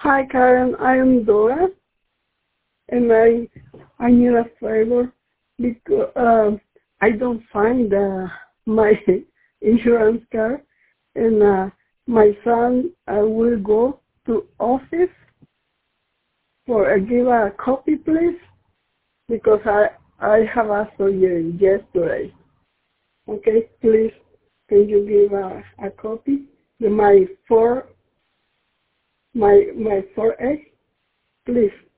Hi Karen, I am Dora, and I need a favor because I don't find my insurance card, and my son will go to office for give a copy, please, because I have asked for you yesterday. Okay, please, can you give a copy? My 4A, please.